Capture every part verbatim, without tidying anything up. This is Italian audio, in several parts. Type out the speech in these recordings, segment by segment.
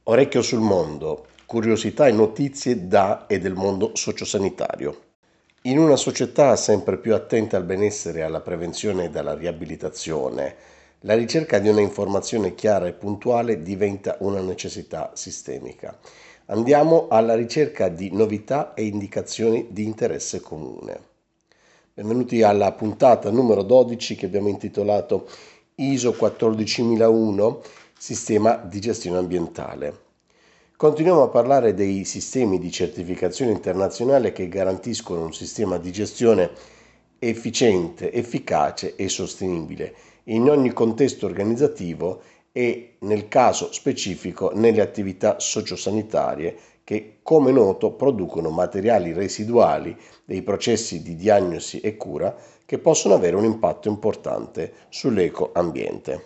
Orecchio sul mondo, curiosità e notizie da e del mondo sociosanitario. In una società sempre più attenta al benessere e alla prevenzione e alla riabilitazione, la ricerca di una informazione chiara e puntuale diventa una necessità sistemica. Andiamo alla ricerca di novità e indicazioni di interesse comune. Benvenuti alla puntata numero dodici che abbiamo intitolato I S O quattordicimilauno, Sistema di gestione ambientale. Continuiamo a parlare dei sistemi di certificazione internazionale che garantiscono un sistema di gestione efficiente, efficace e sostenibile in ogni contesto organizzativo e, nel caso specifico, nelle attività sociosanitarie che, come noto, producono materiali residuali dei processi di diagnosi e cura che possono avere un impatto importante sull'ecoambiente.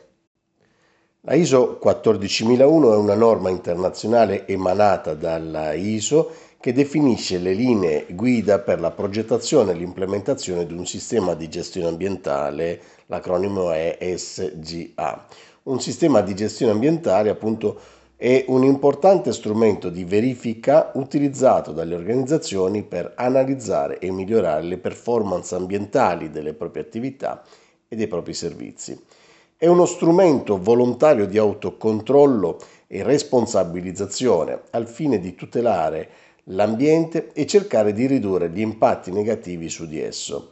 La I S O quattordicimilauno è una norma internazionale emanata dalla I S O che definisce le linee guida per la progettazione e l'implementazione di un sistema di gestione ambientale, l'acronimo è S G A. Un sistema di gestione ambientale, appunto, è un importante strumento di verifica utilizzato dalle organizzazioni per analizzare e migliorare le performance ambientali delle proprie attività e dei propri servizi. È uno strumento volontario di autocontrollo e responsabilizzazione al fine di tutelare l'ambiente e cercare di ridurre gli impatti negativi su di esso,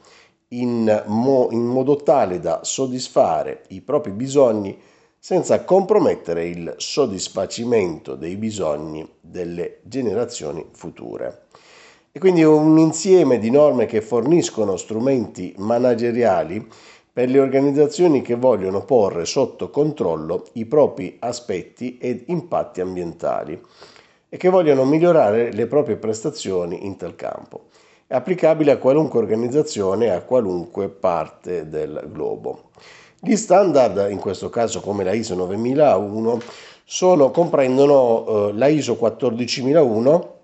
in, mo- in modo tale da soddisfare i propri bisogni senza compromettere il soddisfacimento dei bisogni delle generazioni future. E quindi un insieme di norme che forniscono strumenti manageriali per le organizzazioni che vogliono porre sotto controllo i propri aspetti ed impatti ambientali e che vogliono migliorare le proprie prestazioni in tal campo. È applicabile a qualunque organizzazione e a qualunque parte del globo. Gli standard, in questo caso come la I S O novemilauno, sono, comprendono eh, la I S O quattordicimilauno,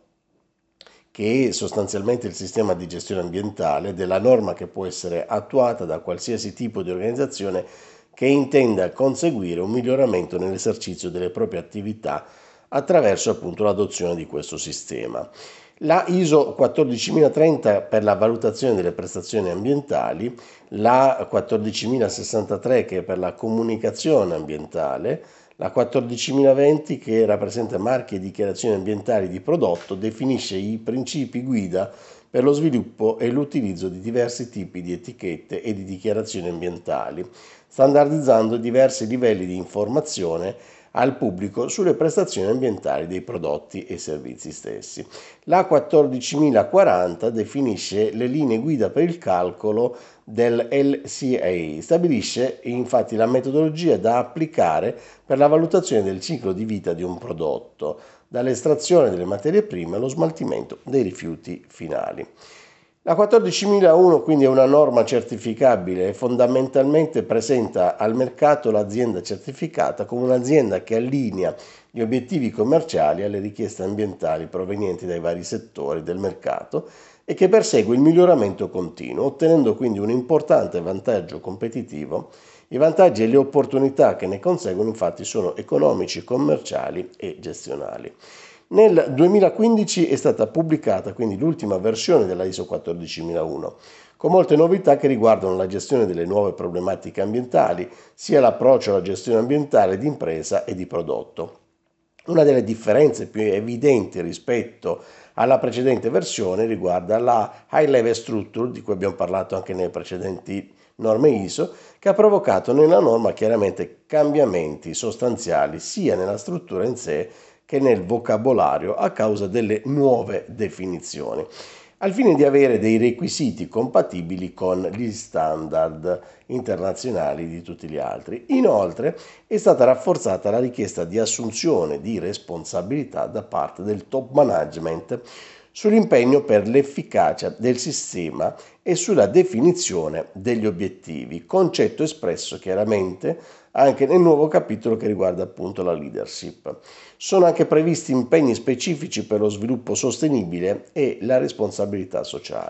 che è sostanzialmente il sistema di gestione ambientale della norma che può essere attuata da qualsiasi tipo di organizzazione che intenda conseguire un miglioramento nell'esercizio delle proprie attività attraverso appunto l'adozione di questo sistema. La I S O quattordicimilatrenta per la valutazione delle prestazioni ambientali, la quattordicimilasessantatré che è per la comunicazione ambientale, la quattordicimilaventi che rappresenta marchi e dichiarazioni ambientali di prodotto definisce i principi guida per lo sviluppo e l'utilizzo di diversi tipi di etichette e di dichiarazioni ambientali, standardizzando diversi livelli di informazione al pubblico sulle prestazioni ambientali dei prodotti e servizi stessi. La quattordicimilaquaranta definisce le linee guida per il calcolo del L C A, stabilisce infatti la metodologia da applicare per la valutazione del ciclo di vita di un prodotto, dall'estrazione delle materie prime allo smaltimento dei rifiuti finali. La quattordicimilauno quindi è una norma certificabile e fondamentalmente presenta al mercato l'azienda certificata come un'azienda che allinea gli obiettivi commerciali alle richieste ambientali provenienti dai vari settori del mercato e che persegue il miglioramento continuo, ottenendo quindi un importante vantaggio competitivo. I vantaggi e le opportunità che ne conseguono infatti sono economici, commerciali e gestionali. Nel duemilaquindici è stata pubblicata quindi l'ultima versione della I S O quattordicimilauno, con molte novità che riguardano la gestione delle nuove problematiche ambientali, sia l'approccio alla gestione ambientale di impresa e di prodotto. Una delle differenze più evidenti rispetto alla precedente versione riguarda la High Level Structure, di cui abbiamo parlato anche nelle precedenti norme I S O, che ha provocato nella norma chiaramente cambiamenti sostanziali sia nella struttura in sé che nel vocabolario a causa delle nuove definizioni, al fine di avere dei requisiti compatibili con gli standard internazionali di tutti gli altri. Inoltre è stata rafforzata la richiesta di assunzione di responsabilità da parte del top management sull'impegno per l'efficacia del sistema e sulla definizione degli obiettivi, concetto espresso chiaramente anche nel nuovo capitolo che riguarda appunto la leadership. Sono anche previsti impegni specifici per lo sviluppo sostenibile e la responsabilità sociale.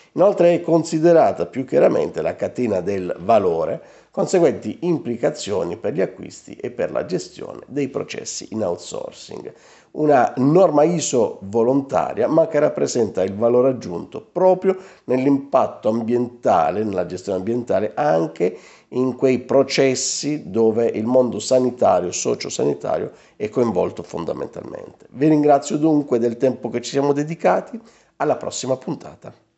Inoltre è considerata più chiaramente la catena del valore, conseguenti implicazioni per gli acquisti e per la gestione dei processi in outsourcing. Una norma I S O volontaria, ma che rappresenta il valore aggiunto proprio nell'impatto ambientale, nella gestione ambientale, anche in quei processi dove il mondo sanitario, sociosanitario è coinvolto fondamentalmente. Vi ringrazio dunque del tempo che ci siamo dedicati, alla prossima puntata.